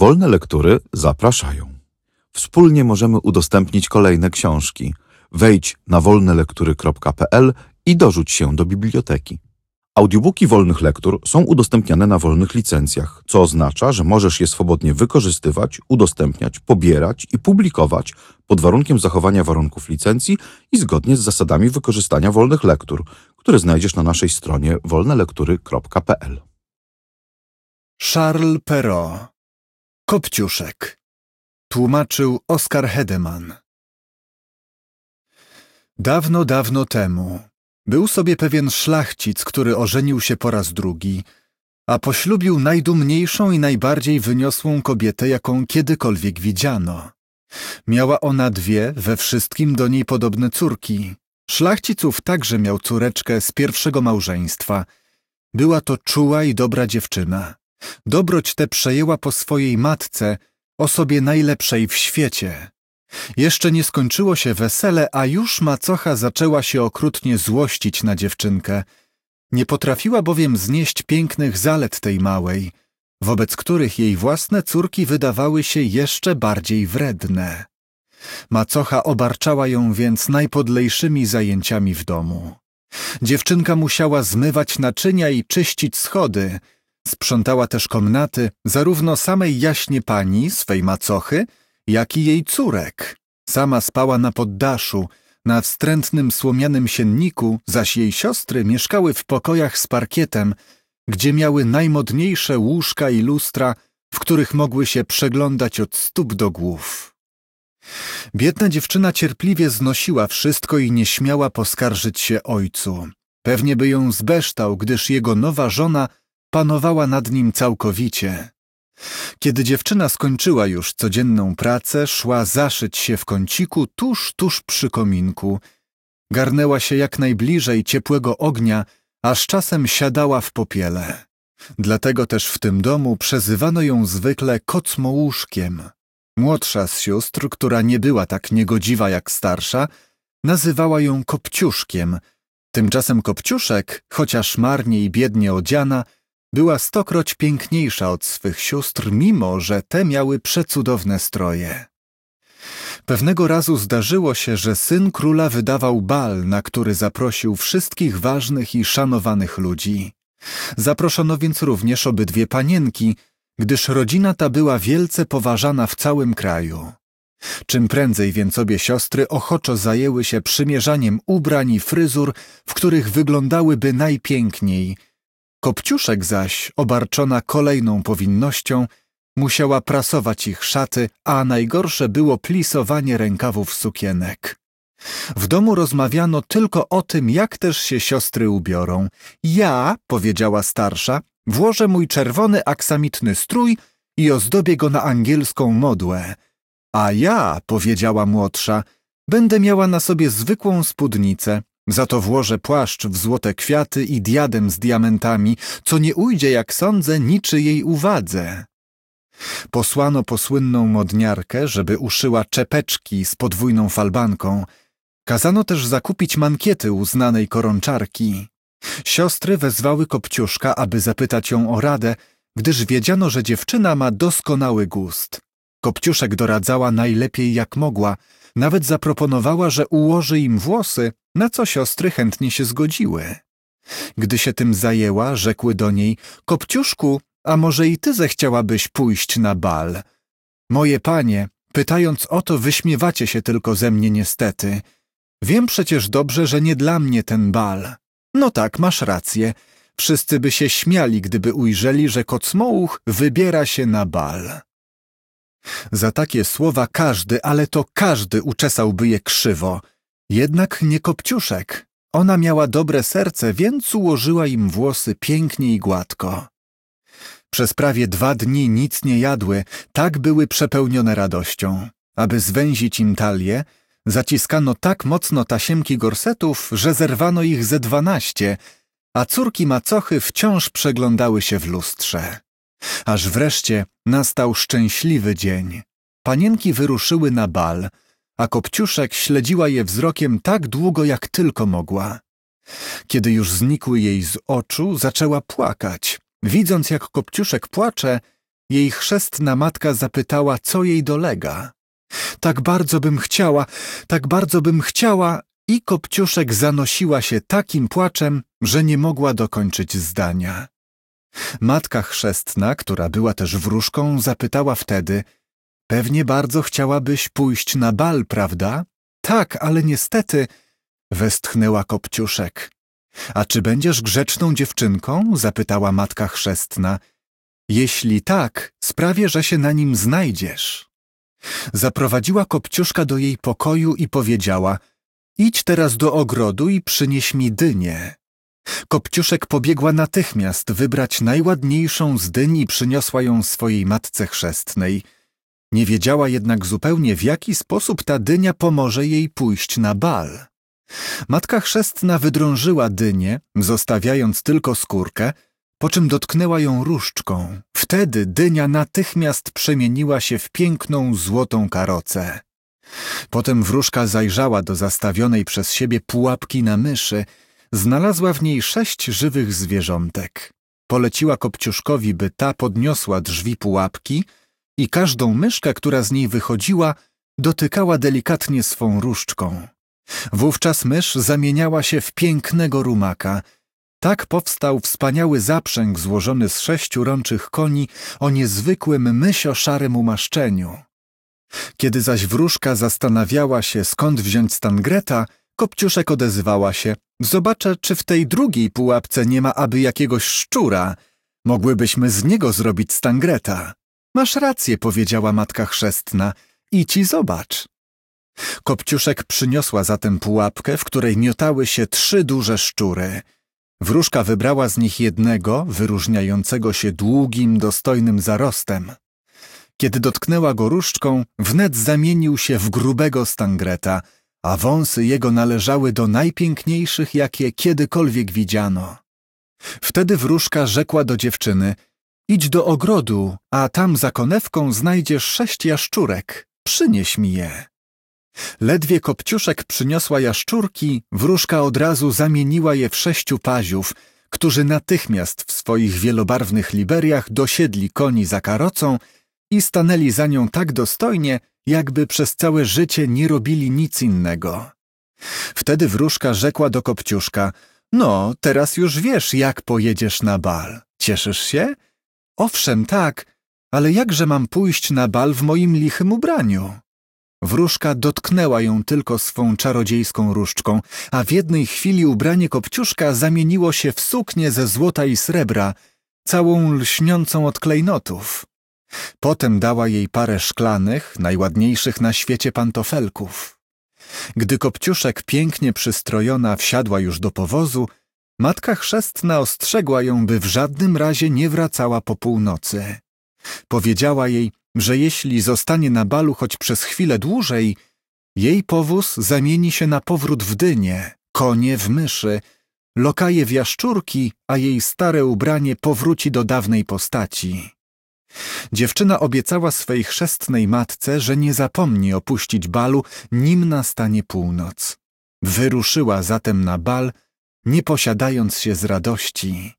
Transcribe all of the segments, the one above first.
Wolne lektury zapraszają. Wspólnie możemy udostępnić kolejne książki. Wejdź na wolnelektury.pl i dorzuć się do biblioteki. Audiobooki wolnych lektur są udostępniane na wolnych licencjach, co oznacza, że możesz je swobodnie wykorzystywać, udostępniać, pobierać i publikować pod warunkiem zachowania warunków licencji i zgodnie z zasadami wykorzystania wolnych lektur, które znajdziesz na naszej stronie wolnelektury.pl. Charles Perrault. Kopciuszek. Tłumaczył Oskar Hedemann. Dawno, dawno temu był sobie pewien szlachcic, który ożenił się po raz drugi, a poślubił najdumniejszą i najbardziej wyniosłą kobietę, jaką kiedykolwiek widziano. Miała ona dwie, we wszystkim do niej podobne córki. Szlachciców także miał córeczkę z pierwszego małżeństwa. Była to czuła i dobra dziewczyna. Dobroć tę przejęła po swojej matce, osobie najlepszej w świecie. Jeszcze nie skończyło się wesele, a już macocha zaczęła się okrutnie złościć na dziewczynkę. Nie potrafiła bowiem znieść pięknych zalet tej małej, wobec których jej własne córki wydawały się jeszcze bardziej wredne. Macocha obarczała ją więc najpodlejszymi zajęciami w domu. Dziewczynka musiała zmywać naczynia i czyścić schody. Sprzątała też komnaty zarówno samej jaśnie pani, swej macochy, jak i jej córek. Sama spała na poddaszu, na wstrętnym słomianym sienniku, zaś jej siostry mieszkały w pokojach z parkietem, gdzie miały najmodniejsze łóżka i lustra, w których mogły się przeglądać od stóp do głów. Biedna dziewczyna cierpliwie znosiła wszystko i nie śmiała poskarżyć się ojcu. Pewnie by ją zbeształ, gdyż jego nowa żona panowała nad nim całkowicie. Kiedy dziewczyna skończyła już codzienną pracę, szła zaszyć się w kąciku tuż przy kominku. Garnęła się jak najbliżej ciepłego ognia, aż czasem siadała w popiele. Dlatego też w tym domu przezywano ją zwykle kocmołóżkiem. Młodsza z sióstr, która nie była tak niegodziwa jak starsza, nazywała ją Kopciuszkiem. Tymczasem Kopciuszek, chociaż marnie i biednie odziana, była stokroć piękniejsza od swych sióstr, mimo że te miały przecudowne stroje. Pewnego razu zdarzyło się, że syn króla wydawał bal, na który zaprosił wszystkich ważnych i szanowanych ludzi. Zaproszono więc również obydwie panienki, gdyż rodzina ta była wielce poważana w całym kraju. Czym prędzej więc obie siostry ochoczo zajęły się przymierzaniem ubrań i fryzur, w których wyglądałyby najpiękniej. Kopciuszek zaś, obarczona kolejną powinnością, musiała prasować ich szaty, a najgorsze było plisowanie rękawów sukienek. W domu rozmawiano tylko o tym, jak też się siostry ubiorą. Ja, powiedziała starsza, włożę mój czerwony aksamitny strój i ozdobię go na angielską modłę. A ja, powiedziała młodsza, będę miała na sobie zwykłą spódnicę. Za to włożę płaszcz w złote kwiaty i diadem z diamentami, co nie ujdzie, jak sądzę, niczyjej uwadze. Posłano po słynną modniarkę, żeby uszyła czepeczki z podwójną falbanką. Kazano też zakupić mankiety u znanej koronczarki. Siostry wezwały Kopciuszka, aby zapytać ją o radę, gdyż wiedziano, że dziewczyna ma doskonały gust. Kopciuszek doradzała najlepiej jak mogła, nawet zaproponowała, że ułoży im włosy, na co siostry chętnie się zgodziły. Gdy się tym zajęła, rzekły do niej: Kopciuszku, a może i ty zechciałabyś pójść na bal? Moje panie, pytając o to, wyśmiewacie się tylko ze mnie niestety. Wiem przecież dobrze, że nie dla mnie ten bal. No tak, masz rację. Wszyscy by się śmiali, gdyby ujrzeli, że kocmołuch wybiera się na bal. Za takie słowa każdy, ale to każdy uczesałby je krzywo. Jednak nie Kopciuszek. Ona miała dobre serce, więc ułożyła im włosy pięknie i gładko. Przez prawie 2 dni nic nie jadły, tak były przepełnione radością. Aby zwęzić im talię, zaciskano tak mocno tasiemki gorsetów, że zerwano ich ze 12, a córki macochy wciąż przeglądały się w lustrze. Aż wreszcie nastał szczęśliwy dzień. Panienki wyruszyły na bal, a Kopciuszek śledziła je wzrokiem tak długo, jak tylko mogła. Kiedy już znikły jej z oczu, zaczęła płakać. Widząc, jak Kopciuszek płacze, jej chrzestna matka zapytała, co jej dolega. Tak bardzo bym chciała i Kopciuszek zanosiła się takim płaczem, że nie mogła dokończyć zdania. Matka chrzestna, która była też wróżką, zapytała wtedy: pewnie bardzo chciałabyś pójść na bal, prawda? Tak, ale niestety, westchnęła Kopciuszek. A czy będziesz grzeczną dziewczynką? Zapytała matka chrzestna. Jeśli tak, sprawię, że się na nim znajdziesz. Zaprowadziła Kopciuszka do jej pokoju i powiedziała: idź teraz do ogrodu i przynieś mi dynię. Kopciuszek pobiegła natychmiast wybrać najładniejszą z dyń i przyniosła ją swojej matce chrzestnej. Nie wiedziała jednak zupełnie, w jaki sposób ta dynia pomoże jej pójść na bal. Matka chrzestna wydrążyła dynię, zostawiając tylko skórkę, po czym dotknęła ją różdżką. Wtedy dynia natychmiast przemieniła się w piękną, złotą karocę. Potem wróżka zajrzała do zastawionej przez siebie pułapki na myszy. Znalazła w niej 6 żywych zwierzątek. Poleciła Kopciuszkowi, by ta podniosła drzwi pułapki i każdą myszkę, która z niej wychodziła, dotykała delikatnie swą różdżką. Wówczas mysz zamieniała się w pięknego rumaka. Tak powstał wspaniały zaprzęg złożony z 6 rączych koni o niezwykłym mysio-szarym umaszczeniu. Kiedy zaś wróżka zastanawiała się, skąd wziąć stangreta, Kopciuszek odezwała się: zobaczę, czy w tej drugiej pułapce nie ma aby jakiegoś szczura. Mogłybyśmy z niego zrobić stangreta. Masz rację, powiedziała matka chrzestna. Idź i zobacz. Kopciuszek przyniosła zatem pułapkę, w której miotały się 3 duże szczury. Wróżka wybrała z nich jednego, wyróżniającego się długim, dostojnym zarostem. Kiedy dotknęła go różdżką, wnet zamienił się w grubego stangreta, a wąsy jego należały do najpiękniejszych, jakie kiedykolwiek widziano. Wtedy wróżka rzekła do dziewczyny: idź do ogrodu, a tam za konewką znajdziesz 6 jaszczurek. Przynieś mi je. Ledwie Kopciuszek przyniosła jaszczurki, wróżka od razu zamieniła je w 6 paziów, którzy natychmiast w swoich wielobarwnych liberiach dosiedli koni za karocą i stanęli za nią tak dostojnie, jakby przez całe życie nie robili nic innego. Wtedy wróżka rzekła do Kopciuszka: no, teraz już wiesz, jak pojedziesz na bal. Cieszysz się? Owszem, tak, ale jakże mam pójść na bal w moim lichym ubraniu? Wróżka dotknęła ją tylko swą czarodziejską różdżką, a w jednej chwili ubranie Kopciuszka zamieniło się w suknię ze złota i srebra, całą lśniącą od klejnotów. Potem dała jej parę szklanych, najładniejszych na świecie pantofelków. Gdy Kopciuszek pięknie przystrojona wsiadła już do powozu, matka chrzestna ostrzegła ją, by w żadnym razie nie wracała po północy. Powiedziała jej, że jeśli zostanie na balu choć przez chwilę dłużej, jej powóz zamieni się na powrót w dynię, konie w myszy, lokaje w jaszczurki, a jej stare ubranie powróci do dawnej postaci. Dziewczyna obiecała swej chrzestnej matce, że nie zapomni opuścić balu, nim nastanie północ. Wyruszyła zatem na bal, nie posiadając się z radości.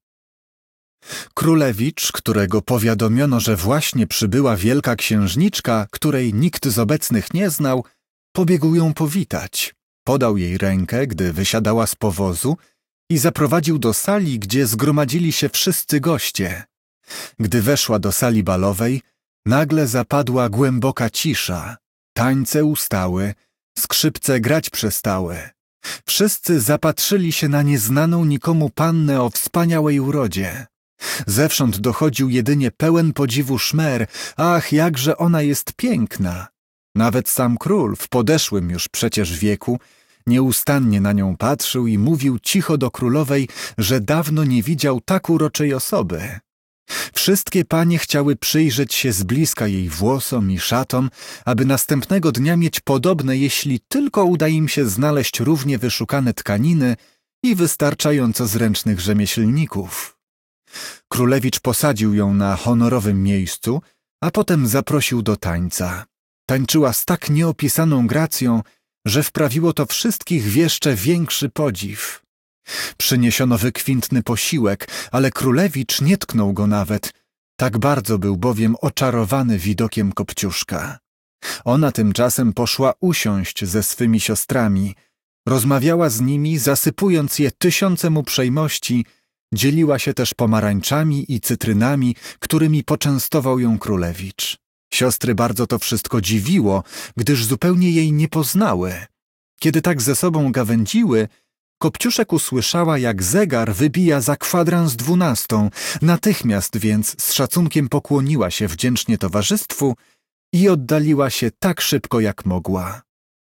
Królewicz, którego powiadomiono, że właśnie przybyła wielka księżniczka, której nikt z obecnych nie znał, pobiegł ją powitać. Podał jej rękę, gdy wysiadała z powozu i zaprowadził do sali, gdzie zgromadzili się wszyscy goście. Gdy weszła do sali balowej, nagle zapadła głęboka cisza. Tańce ustały, skrzypce grać przestały. Wszyscy zapatrzyli się na nieznaną nikomu pannę o wspaniałej urodzie. Zewsząd dochodził jedynie pełen podziwu szmer. Ach, jakże ona jest piękna! Nawet sam król, w podeszłym już przecież wieku, nieustannie na nią patrzył i mówił cicho do królowej, że dawno nie widział tak uroczej osoby. Wszystkie panie chciały przyjrzeć się z bliska jej włosom i szatom, aby następnego dnia mieć podobne, jeśli tylko uda im się znaleźć równie wyszukane tkaniny i wystarczająco zręcznych rzemieślników. Królewicz posadził ją na honorowym miejscu, a potem zaprosił do tańca. Tańczyła z tak nieopisaną gracją, że wprawiło to wszystkich w jeszcze większy podziw. Przyniesiono wykwintny posiłek, ale królewicz nie tknął go nawet. Tak bardzo był bowiem oczarowany widokiem Kopciuszka. Ona tymczasem poszła usiąść ze swymi siostrami. Rozmawiała z nimi, zasypując je tysiącem uprzejmości, dzieliła się też pomarańczami i cytrynami, którymi poczęstował ją królewicz. Siostry bardzo to wszystko dziwiło, gdyż zupełnie jej nie poznały. Kiedy tak ze sobą gawędziły, Kopciuszek usłyszała, jak zegar wybija za 11:15. Natychmiast więc z szacunkiem pokłoniła się wdzięcznie towarzystwu i oddaliła się tak szybko, jak mogła.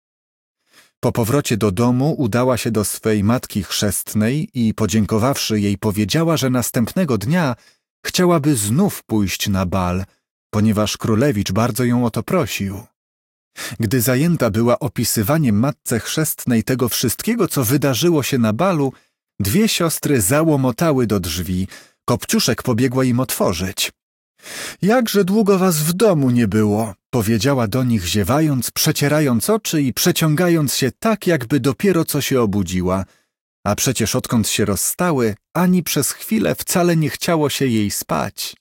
Po powrocie do domu udała się do swej matki chrzestnej i podziękowawszy jej powiedziała, że następnego dnia chciałaby znów pójść na bal, ponieważ królewicz bardzo ją o to prosił. Gdy zajęta była opisywaniem matce chrzestnej tego wszystkiego, co wydarzyło się na balu, dwie siostry załomotały do drzwi. Kopciuszek pobiegła im otworzyć. Jakże długo was w domu nie było, powiedziała do nich ziewając, przecierając oczy i przeciągając się tak, jakby dopiero co się obudziła. A przecież odkąd się rozstały, ani przez chwilę wcale nie chciało się jej spać.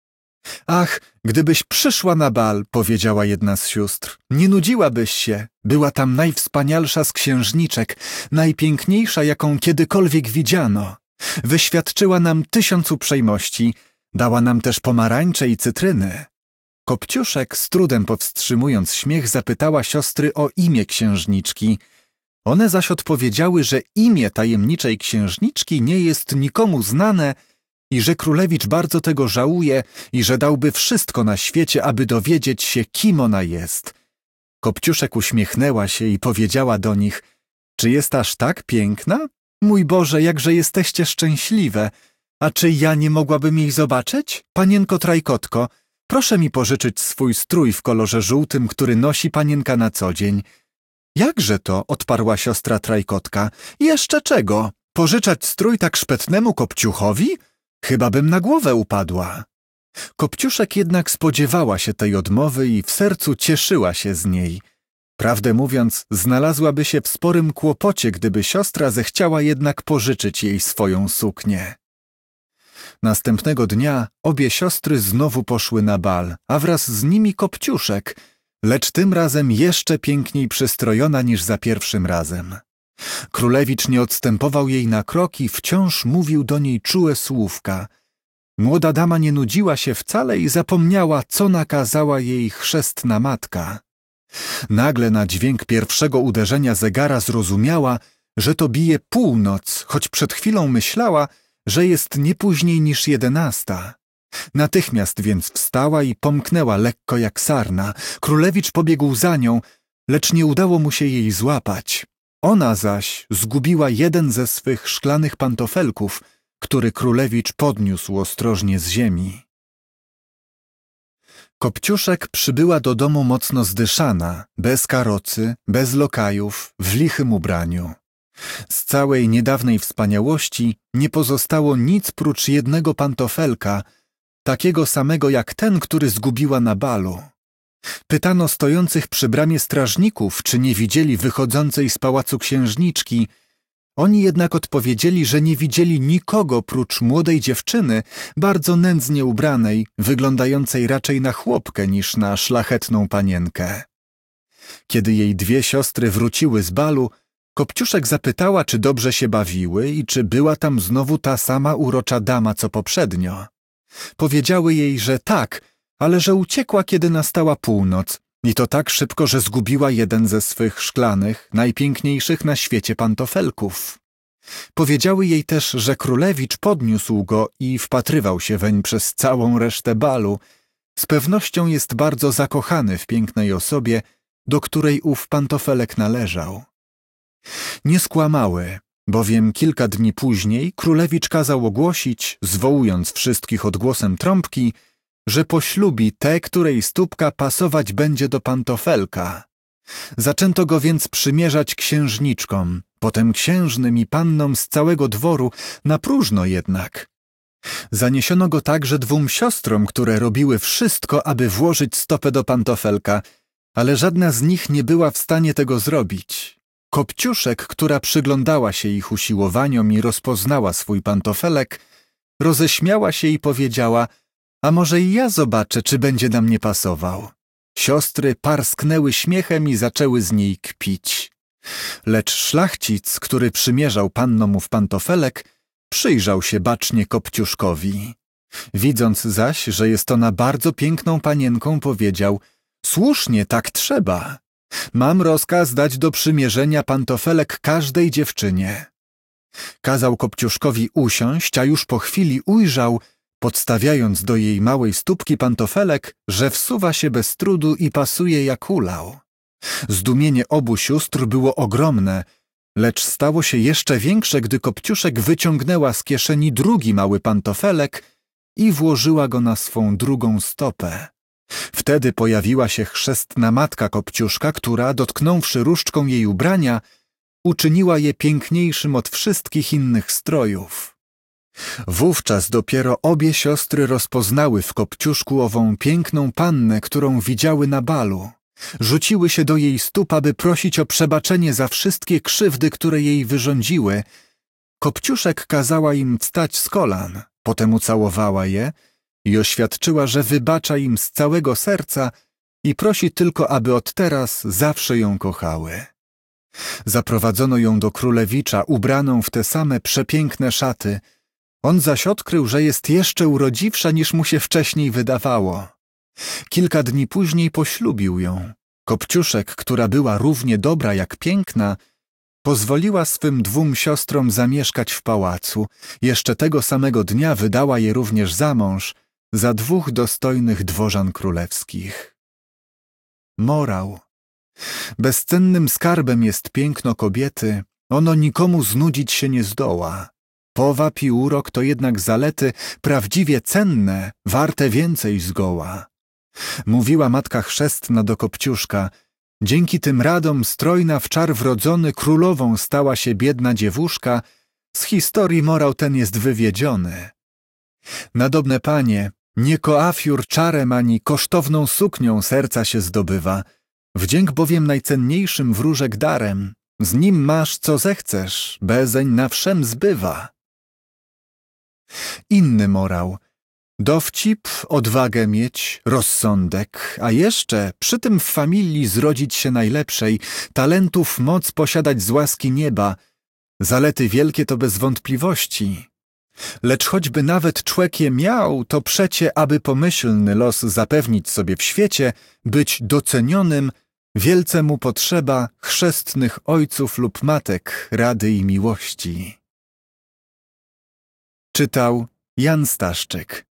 Ach, gdybyś przyszła na bal, powiedziała jedna z sióstr, nie nudziłabyś się. Była tam najwspanialsza z księżniczek, najpiękniejsza, jaką kiedykolwiek widziano. Wyświadczyła nam 1000 uprzejmości, dała nam też pomarańcze i cytryny. Kopciuszek, z trudem powstrzymując śmiech, zapytała siostry o imię księżniczki. One zaś odpowiedziały, że imię tajemniczej księżniczki nie jest nikomu znane i że królewicz bardzo tego żałuje i że dałby wszystko na świecie, aby dowiedzieć się, kim ona jest. Kopciuszek uśmiechnęła się i powiedziała do nich: czy jest aż tak piękna? Mój Boże, jakże jesteście szczęśliwe! A czy ja nie mogłabym jej zobaczyć? Panienko Trajkotko, proszę mi pożyczyć swój strój w kolorze żółtym, który nosi panienka na co dzień. Jakże to? Odparła siostra Trajkotka. Jeszcze czego? Pożyczać strój tak szpetnemu Kopciuchowi? Chyba bym na głowę upadła. Kopciuszek jednak spodziewała się tej odmowy i w sercu cieszyła się z niej. Prawdę mówiąc, znalazłaby się w sporym kłopocie, gdyby siostra zechciała jednak pożyczyć jej swoją suknię. Następnego dnia obie siostry znowu poszły na bal, a wraz z nimi Kopciuszek, lecz tym razem jeszcze piękniej przystrojona niż za pierwszym razem. Królewicz nie odstępował jej na krok i wciąż mówił do niej czułe słówka. Młoda dama nie nudziła się wcale i zapomniała, co nakazała jej chrzestna matka. Nagle na dźwięk pierwszego uderzenia zegara zrozumiała, że to bije północ, choć przed chwilą myślała, że jest nie później niż 11. Natychmiast więc wstała i pomknęła lekko jak sarna. Królewicz pobiegł za nią, lecz nie udało mu się jej złapać. Ona zaś zgubiła jeden ze swych szklanych pantofelków, który królewicz podniósł ostrożnie z ziemi. Kopciuszek przybyła do domu mocno zdyszana, bez karocy, bez lokajów, w lichym ubraniu. Z całej niedawnej wspaniałości nie pozostało nic prócz jednego pantofelka, takiego samego jak ten, który zgubiła na balu. Pytano stojących przy bramie strażników, czy nie widzieli wychodzącej z pałacu księżniczki. Oni jednak odpowiedzieli, że nie widzieli nikogo prócz młodej dziewczyny, bardzo nędznie ubranej, wyglądającej raczej na chłopkę niż na szlachetną panienkę. Kiedy jej dwie siostry wróciły z balu, Kopciuszek zapytała, czy dobrze się bawiły i czy była tam znowu ta sama urocza dama, co poprzednio. Powiedziały jej, że tak, ale że uciekła, kiedy nastała północ i to tak szybko, że zgubiła jeden ze swych szklanych, najpiękniejszych na świecie pantofelków. Powiedziały jej też, że królewicz podniósł go i wpatrywał się weń przez całą resztę balu. Z pewnością jest bardzo zakochany w pięknej osobie, do której ów pantofelek należał. Nie skłamały, bowiem kilka dni później królewicz kazał ogłosić, zwołując wszystkich odgłosem trąbki, że poślubi tę, której stópka pasować będzie do pantofelka. Zaczęto go więc przymierzać księżniczkom, potem księżnym i pannom z całego dworu, na próżno jednak. Zaniesiono go także dwóm siostrom, które robiły wszystko, aby włożyć stopę do pantofelka, ale żadna z nich nie była w stanie tego zrobić. Kopciuszek, która przyglądała się ich usiłowaniom i rozpoznała swój pantofelek, roześmiała się i powiedziała: A może i ja zobaczę, czy będzie nam nie pasował. Siostry parsknęły śmiechem i zaczęły z niej kpić. Lecz szlachcic, który przymierzał pannom ów pantofelek, przyjrzał się bacznie Kopciuszkowi. Widząc zaś, że jest ona bardzo piękną panienką, powiedział: słusznie, tak trzeba. Mam rozkaz dać do przymierzenia pantofelek każdej dziewczynie. Kazał Kopciuszkowi usiąść, a już po chwili ujrzał, podstawiając do jej małej stópki pantofelek, że wsuwa się bez trudu i pasuje jak hulał. Zdumienie obu sióstr było ogromne, lecz stało się jeszcze większe, gdy Kopciuszek wyciągnęła z kieszeni drugi mały pantofelek i włożyła go na swą drugą stopę. Wtedy pojawiła się chrzestna matka Kopciuszka, która, dotknąwszy różdżką jej ubrania, uczyniła je piękniejszym od wszystkich innych strojów. Wówczas dopiero obie siostry rozpoznały w Kopciuszku ową piękną pannę, którą widziały na balu. Rzuciły się do jej stóp, aby prosić o przebaczenie za wszystkie krzywdy, które jej wyrządziły. Kopciuszek kazała im wstać z kolan, potem ucałowała je i oświadczyła, że wybacza im z całego serca i prosi tylko, aby od teraz zawsze ją kochały. Zaprowadzono ją do królewicza, ubraną w te same przepiękne szaty. On zaś odkrył, że jest jeszcze urodziwsza, niż mu się wcześniej wydawało. Kilka dni później poślubił ją. Kopciuszek, która była równie dobra jak piękna, pozwoliła swym dwóm siostrom zamieszkać w pałacu. Jeszcze tego samego dnia wydała je również za mąż za dwóch dostojnych dworzan królewskich. Morał. Bezcennym skarbem jest piękno kobiety, ono nikomu znudzić się nie zdoła. Powab i urok to jednak zalety prawdziwie cenne, warte więcej zgoła. Mówiła matka chrzestna do Kopciuszka: dzięki tym radom strojna w czar wrodzony królową stała się biedna dziewuszka, z historii morał ten jest wywiedziony. Nadobne panie, nie koafiur czarem ani kosztowną suknią serca się zdobywa, wdzięk bowiem najcenniejszym wróżek darem, z nim masz co zechcesz, bezeń na wszem zbywa. Inny morał. Dowcip, odwagę mieć, rozsądek, a jeszcze przy tym w familii zrodzić się najlepszej, talentów moc posiadać z łaski nieba. Zalety wielkie to bez wątpliwości. Lecz choćby nawet człek je miał, to przecie, aby pomyślny los zapewnić sobie w świecie, być docenionym, wielce mu potrzeba chrzestnych ojców lub matek rady i miłości. Czytał Jan Staszczyk.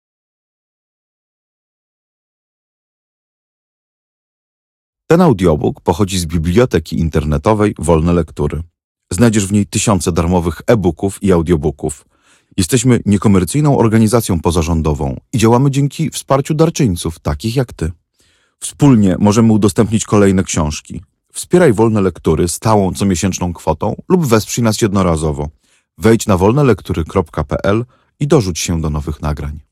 Ten audiobook pochodzi z biblioteki internetowej Wolne Lektury. Znajdziesz w niej tysiące darmowych e-booków i audiobooków. Jesteśmy niekomercyjną organizacją pozarządową i działamy dzięki wsparciu darczyńców, takich jak ty. Wspólnie możemy udostępnić kolejne książki. Wspieraj Wolne Lektury stałą comiesięczną kwotą lub wesprzyj nas jednorazowo. Wejdź na wolnelektury.pl i dorzuć się do nowych nagrań.